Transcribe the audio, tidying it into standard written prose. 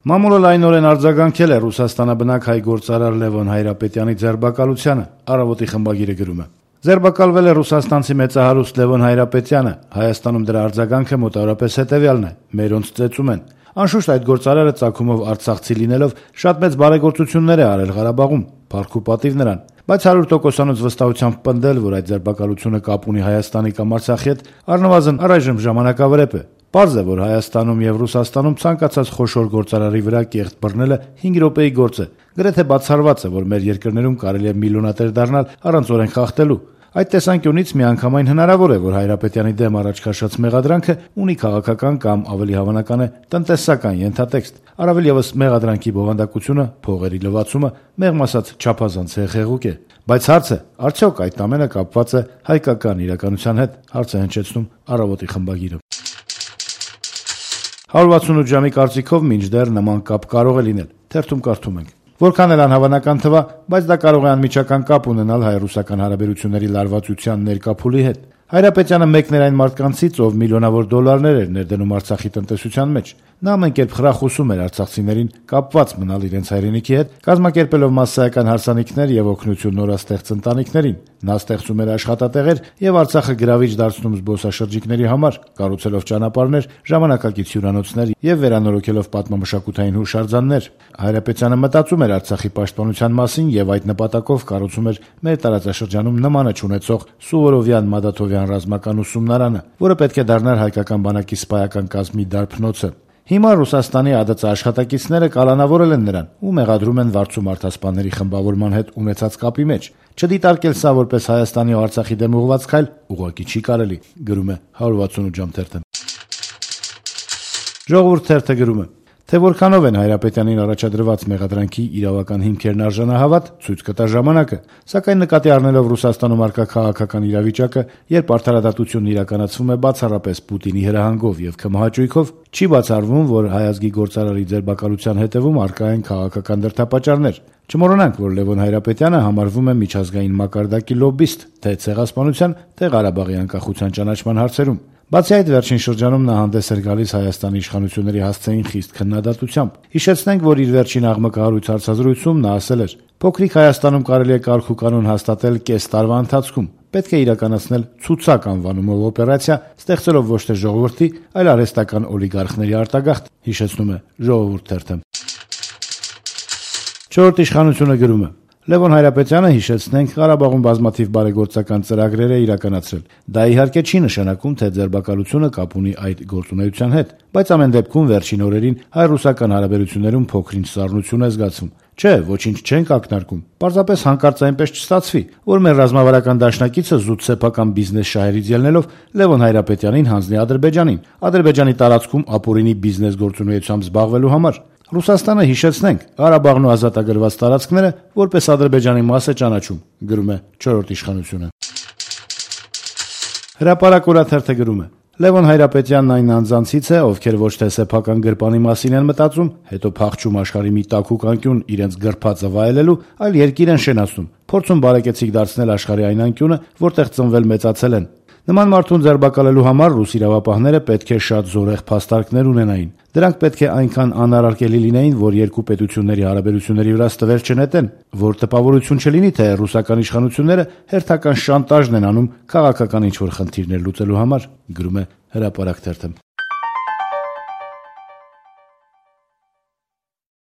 Մամուլը լայնորեն արձագանքել է Ռուսաստանաբնակ հայ գործարար Լևոն Հայրապետյանի ձերբակալությանը, Առավոտի խմբագիրը գրում է. Ձերբակալվել է ռուսաստանցի մեծահարուստ Լևոն Հայրապետյանը, Հայաստանում դրա արձագանքը մոտավորապես հետևյալն է՝ մերոնց ծեծում են։ Անշուշտ այդ գործարարը ծագումով արցախցի լինելով շատ մեծ բարեգործություններ է արել Ղարաբաղում, փառք ու պատիվ նրան, բայց 100%-անոց վստահությամբ պնդել, որ այդ ձերբակալությունը կապ ունի Հայաստանի կամ Արցախի հետ, առնվազն առայժմ ժամանակավրեպ է։ Պարզ է, որ Հայաստանում եւ Ռուսաստանում ցանկացած խոշոր գործարարի վրա կեղտ բռնելը 5 րոպեի գործ է։ Գրեթե բացառված է, որ մեր երկրներում կարելի է միլիոնատեր դառնալ առանց օրենք խախտելու։ Այդ տեսանկյունից միանգամայն հնարավոր է, որ Հայրապետյանի դեմ առաջ քաշած մեղադրանքը ունի քաղաքական կամ ավելի հավանական է տնտեսական ենթատեքստ։ Առավել եւս մեղադրանքի բովանդակությունը, փողերի լվացումը, մեղմ ասած չափազանց հեղեղուկ է։ Բայց հարցը, արդյոք այդ ամենը կապված է հայկական իրականության հետ, հարց է հնչեցնում Առավոտի խմբագիրը։ 168 ժամի կարծիքով մինչդեռ նման կապ կարող է լինել, թերթում կարդում ենք. Որքան էլ անհավանական թվա, բայց դա կարող է անմիջական կապ ունենալ հայ-ռուսական հարաբերությունների լարվածության ներկա փուլի հետ։ Հայրապետյանը մեկն էր այն մարդկանցից, ով միլիոնավոր դոլարներ էր ներդնում Արցախի տնտեսության մեջ։ Նա ամեն կերպ խրախուսում էր արցախցիներին կապված մնալ իրենց հայրենիքի հետ, կազմակերպելով մասսայական հարսանիքներ եւ օգնություն նորաստեղծ ընտանիքներին։ Նա ստեղծում էր աշխատատեղեր եւ Արցախը գրավիչ դարձնում զբոսաշրջիկների համար, կառուցելով ճանապարհներ, ժամանակակից հյուրանոցներ եւ վերանորոգելով պատմամշակութային հուշարձաններ։ Հայրապետյանը մտածում էր Արցախի պաշտպանության մասին եւ այդ նպատակով կառուցում էր մեր տարածաշրջանում նմանը չունեցող Սուվորովյան Մադաթովյան ռազմական ուսումնարանը, որը պետք է դառնար հայկական բանակի սպայական կազմի դարբնոցը։ Հիմա Ռուսաստանի ԱԴՑ աշխատակիցները կալանավորել են նրան ու մեղադրում են վարձու մարդասպանների խմբավորման հետ ունեցած կապի մեջ։ Չդիտարկել սա որպես Հայաստանի ու Արցախի դեմ ուղղված քայլ ուղղակի չի կարելի, գրում է 168 ժամ թերթը։ Ժողովուրդ թերթը գրում է. Թե որքանով են Հայրապետյանին առաջադրված մեղադրանքի իրավական հիմքերն արժանահավատ, ցույց կտա ժամանակը, սակայն նկատի առնելով Ռուսաստանում առկա քաղաքական իրավիճակը, երբ արդարադատությունն իրականացվում է բացառապես Պուտինի հրահանգով եւ քմահաճույքով, չի բացառվում, որ հայազգի գործարարի ձերբակալության հետևում առկա են քաղաքական դրդապատճառներ։ Չմոռանանք, որ Լևոն Հայրապետյանը համարվում է միջազգային մակարդակի լոբբիստ, թե ցեղասպանության, թե Ղարաբաղի անկախության ճանաչման հարցերում։ Բացի այդ, վերջին շրջանում նա հանդես էր գալիս Հայաստանի իշխանությունների հասցեին խիստ քննադատությամբ։ Հիշեցնենք, որ իր վերջին աղմկահարույց հարցազրույցում նա ասել էր. «Փոքրիկ Հայաստանում կարելի է կարգ ու կանոն հաստատել կես տարվա ընթացքում։ Պետք է իրականացնել ցուցակ անվանումով օպերացիա, ստեղծելով ոչ թե ժողովրդի, այլ արհեստական օլիգարխների արտագաղթ», հիշեցնում է Ժողովուրդ թերթը։ Չորրորդ իշխանությունը գրում է. Լևոն Հայրապետյանը, հիշեցնենք, Ղարաբաղում բազմաթիվ բարեգործական ծրագրեր է իրականացրել։ Դա իհարկե չի նշանակում, թե ձերբակալությունը կապ ունի այդ գործունեության հետ, բայց ամեն դեպքում վերջին օրերին հայ-ռուսական հարաբերություններում փոքր-ինչ սառնություն է զգացվում։ Չէ, ոչինչ չենք ակնարկում։ Պարզապես հանկարծ այնպես չստացվի, որ մեր ռազմավարական դաշնակիցը զուտ սեփական բիզնես շահերից ելնելով Լևոն Հայրապետյանին հանձնի Ադրբեջանին, Ադրբեջանի տարածքում ապօրինի բիզնես գործունեությամբ զբաղվելու համար։ Ռուսաստանը, հիշեցնենք, Ղարաբաղն ու ազատագրված տարածքները որպես Ադրբեջանի մաս է ճանաչում, գրում է Չորրորդ իշխանությունը։ Հրապարակ օրաթերթը գրում է. Լևոն Հայրապետյանն այն անձանցից է, ովքեր ոչ թե սեփական գրպանի մասին են մտածում, հետո փախչում աշխարհի մի տաքուկ անկյուն իրենց գրփածը վայելելու, այլ երկիր են շենացնում, փորձում բարեկեցիկ դարձնել աշխարհի այն անկյունը, որտեղ ծնվել մեծացել են։ Նման մարդուն ձերբակալելու համար ռուս իրավապահները պետք է շատ զորեղ փաստարկներ ունենային։ Դրանք պետք է այնքան անարարկելի լինեին, որ երկու պետությունների հարաբերությունների վրա ստվեր չնետեն, որ տպավորություն չլինի, թե ռուսական իշխանությունները հերթական շանտաժն են անում քաղաքական ինչ-որ խնդիրներ լուծելու համար, գրում է Հրապարակ թերթը։